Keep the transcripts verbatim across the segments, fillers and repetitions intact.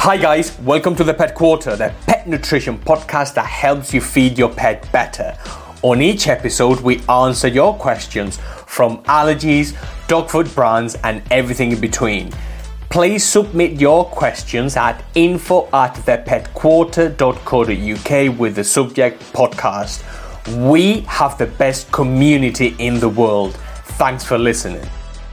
Hi guys, welcome to the Pet Quarter, the pet nutrition podcast that helps you feed your pet better. On each episode, we answer your questions from allergies, dog food brands, and everything in between. Please submit your questions at info at the pet quarter dot co dot uk with the subject podcast. We have the best community in the world. Thanks for listening.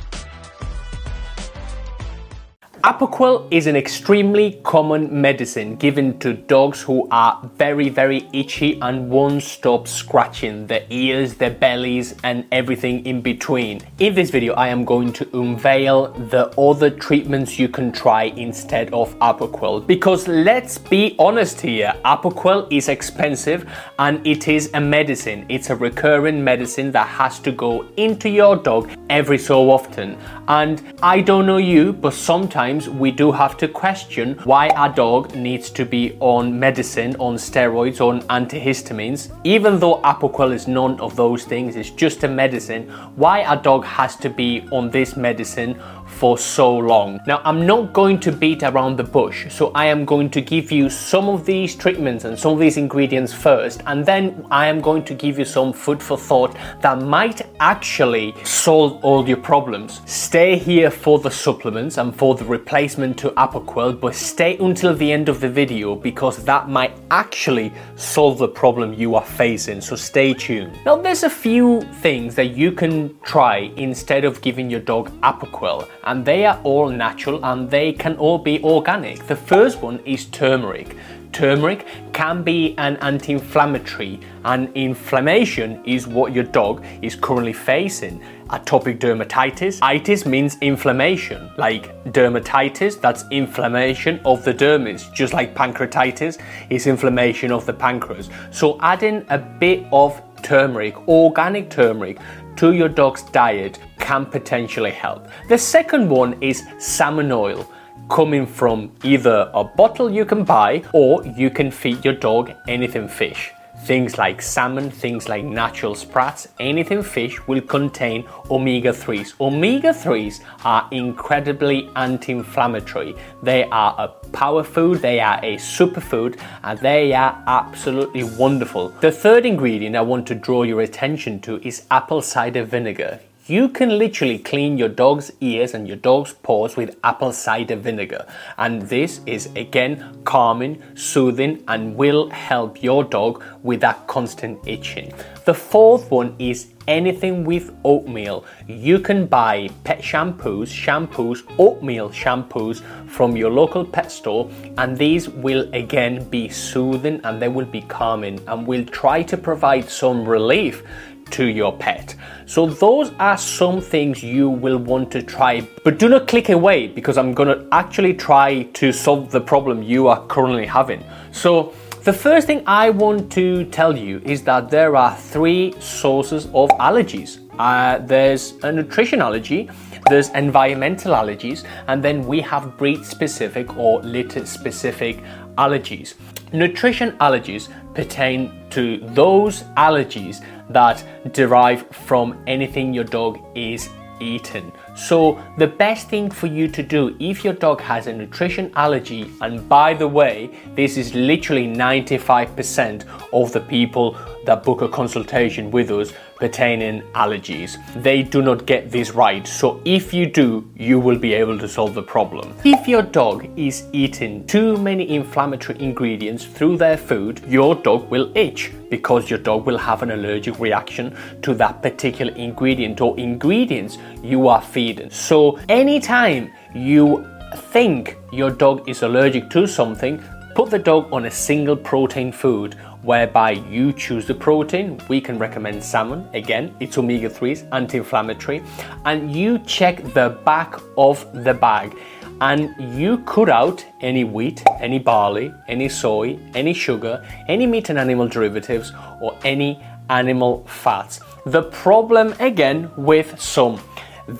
Apoquel is an extremely common medicine given to dogs who are very, very itchy and won't stop scratching their ears, their bellies, and everything in between. In this video, I am going to unveil the other treatments you can try instead of Apoquel. Because let's be honest here, Apoquel is expensive and it is a medicine. It's a recurring medicine that has to go into your dog every so often. And I don't know you, but sometimes we do have to question why our dog needs to be on medicine, on steroids, on antihistamines. Even though Apoquel is none of those things, it's just a medicine, why our dog has to be on this medicine for so long. Now, I'm not going to beat around the bush, so I am going to give you some of these treatments and some of these ingredients first, and then I am going to give you some food for thought that might actually solve all your problems. Stay here for the supplements and for the replacement to Apoquel, but stay until the end of the video because that might actually solve the problem you are facing, so stay tuned. Now, there's a few things that you can try instead of giving your dog Apoquel, and they are all natural and they can all be organic. The first one is turmeric. Turmeric can be an anti-inflammatory, and inflammation is what your dog is currently facing. Atopic dermatitis. Itis means inflammation. Like dermatitis, that's inflammation of the dermis. Just like pancreatitis is inflammation of the pancreas. So adding a bit of turmeric, organic turmeric, to your dog's diet can potentially help. The second one is salmon oil, coming from either a bottle you can buy or you can feed your dog anything fish. Things like salmon, things like natural sprats, anything fish will contain omega threes. Omega threes are incredibly anti-inflammatory. They are a power food, they are a superfood, and they are absolutely wonderful. The third ingredient I want to draw your attention to is apple cider vinegar. You can literally clean your dog's ears and your dog's paws with apple cider vinegar. And this is again calming, soothing, and will help your dog with that constant itching. The fourth one is anything with oatmeal. You can buy pet shampoos, shampoos, oatmeal shampoos from your local pet store, and these will again be soothing and they will be calming and will try to provide some relief to your pet. So those are some things you will want to try, but do not click away because I'm going to actually try to solve the problem you are currently having. So the first thing I want to tell you is that there are three sources of allergies. Uh, there's a nutrition allergy, there's environmental allergies, and then we have breed-specific or litter-specific allergies. Nutrition allergies pertain to those allergies that derive from anything your dog is eating. So the best thing for you to do if your dog has a nutrition allergy, and by the way, this is literally ninety-five percent of the people that book a consultation with us pertaining allergies. They do not get this right. So if you do, you will be able to solve the problem. If your dog is eating too many inflammatory ingredients through their food, your dog will itch because your dog will have an allergic reaction to that particular ingredient or ingredients you are feeding. So anytime you think your dog is allergic to something, put the dog on a single protein food whereby you choose the protein. We can recommend salmon. Again, it's omega threes, anti-inflammatory. And you check the back of the bag and you cut out any wheat, any barley, any soy, any sugar, any meat and animal derivatives, or any animal fats. The problem again with some vet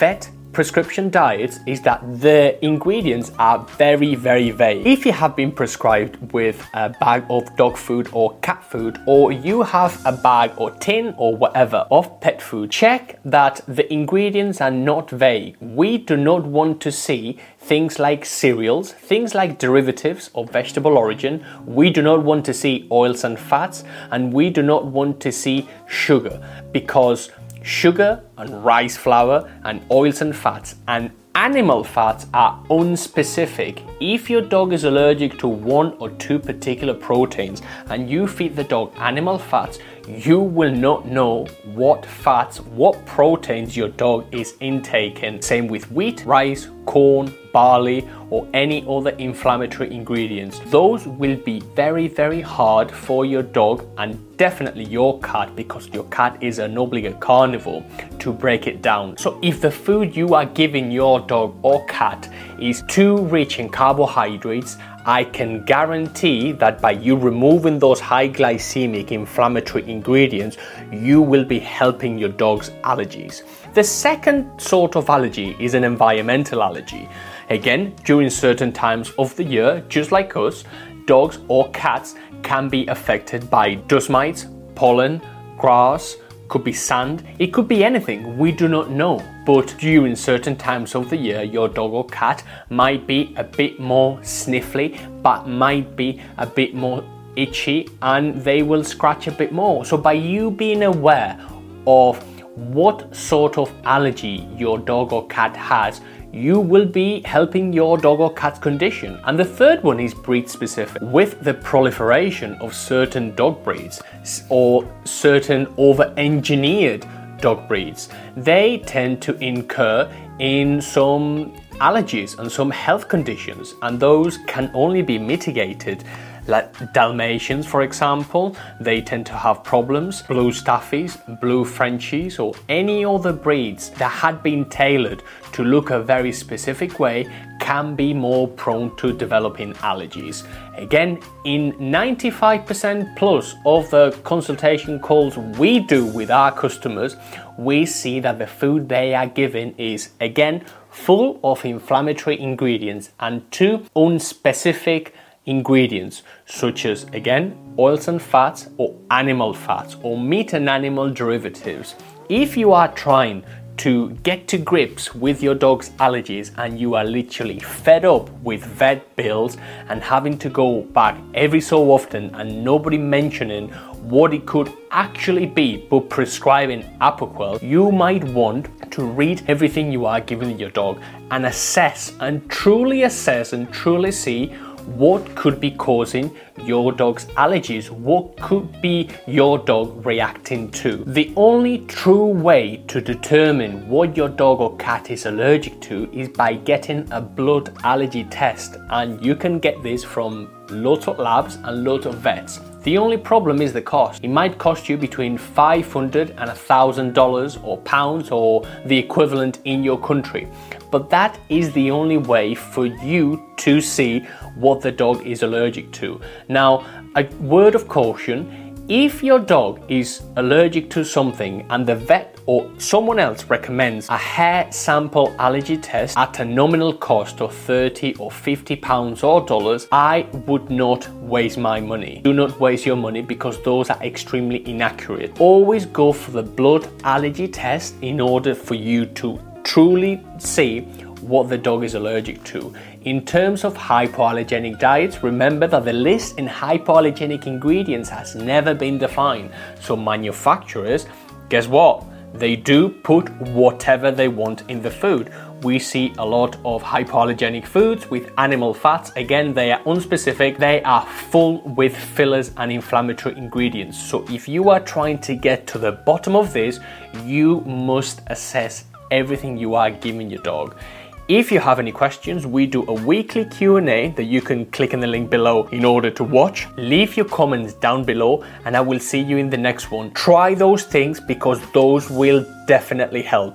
prescription diets is that the ingredients are very, very vague. If you have been prescribed with a bag of dog food or cat food, or you have a bag or tin or whatever of pet food, check that the ingredients are not vague. We do not want to see things like cereals, things like derivatives of vegetable origin. We do not want to see oils and fats, and we do not want to see sugar, because sugar and rice flour and oils and fats and animal fats are unspecific. If your dog is allergic to one or two particular proteins and you feed the dog animal fats, you will not know what fats, what proteins your dog is intaking. Same with wheat, rice, corn, barley, or any other inflammatory ingredients. Those will be very, very hard for your dog and definitely your cat, because your cat is an obligate carnivore, to break it down. So if the food you are giving your dog or cat is too rich in carbohydrates, I can guarantee that by you removing those high glycemic inflammatory ingredients, you will be helping your dog's allergies. The second sort of allergy is an environmental allergy. Again, during certain times of the year, just like us, dogs or cats can be affected by dust mites, pollen, grass, could be sand, it could be anything, we do not know. But during certain times of the year, your dog or cat might be a bit more sniffly, but might be a bit more itchy, and they will scratch a bit more. So by you being aware of what sort of allergy your dog or cat has, you will be helping your dog or cat's condition. And the third one is breed specific. With the proliferation of certain dog breeds or certain over-engineered dog breeds, they tend to incur in some allergies and some health conditions, and those can only be mitigated. Like Dalmatians, for example, they tend to have problems. Blue Staffies, Blue Frenchies, or any other breeds that had been tailored to look a very specific way can be more prone to developing allergies. Again, in ninety-five percent plus of the consultation calls we do with our customers, we see that the food they are given is, again, full of inflammatory ingredients and too unspecific ingredients, such as, again, oils and fats or animal fats or meat and animal derivatives. If you are trying to get to grips with your dog's allergies and you are literally fed up with vet bills and having to go back every so often and nobody mentioning what it could actually be but prescribing Apoquel, you might want to read everything you are giving your dog and assess and truly assess and truly see what could be causing your dog's allergies, what could be your dog reacting to. The only true way to determine what your dog or cat is allergic to is by getting a blood allergy test, and you can get this from lots of labs and lots of vets. The only problem is the cost. It might cost you between five hundred dollars and one thousand dollars or pounds or the equivalent in your country. But that is the only way for you to see what the dog is allergic to. Now, a word of caution, if your dog is allergic to something and the vet or someone else recommends a hair sample allergy test at a nominal cost of thirty or fifty pounds or dollars, I would not waste my money. Do not waste your money because those are extremely inaccurate. Always go for the blood allergy test in order for you to truly see what the dog is allergic to. In terms of hypoallergenic diets, remember that the list in hypoallergenic ingredients has never been defined. So manufacturers, guess what? They do put whatever they want in the food. We see a lot of hypoallergenic foods with animal fats. Again, they are unspecific. They are full with fillers and inflammatory ingredients. So if you are trying to get to the bottom of this, you must assess everything you are giving your dog. If you have any questions, we do a weekly Q and A that you can click in the link below in order to watch. Leave your comments down below and I will see you in the next one. Try those things because those will definitely help.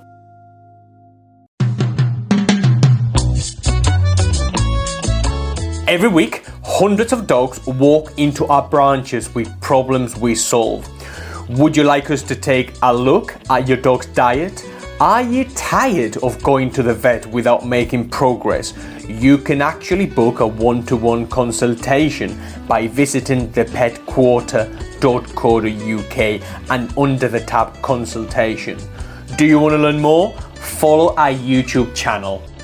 Every week, hundreds of dogs walk into our branches with problems we solve. Would you like us to take a look at your dog's diet, Are you tired of going to the vet without making progress? You can actually book a one-to-one consultation by visiting the pet quarter dot co dot U K and under the tab consultation. Do you want to learn more? Follow our YouTube channel.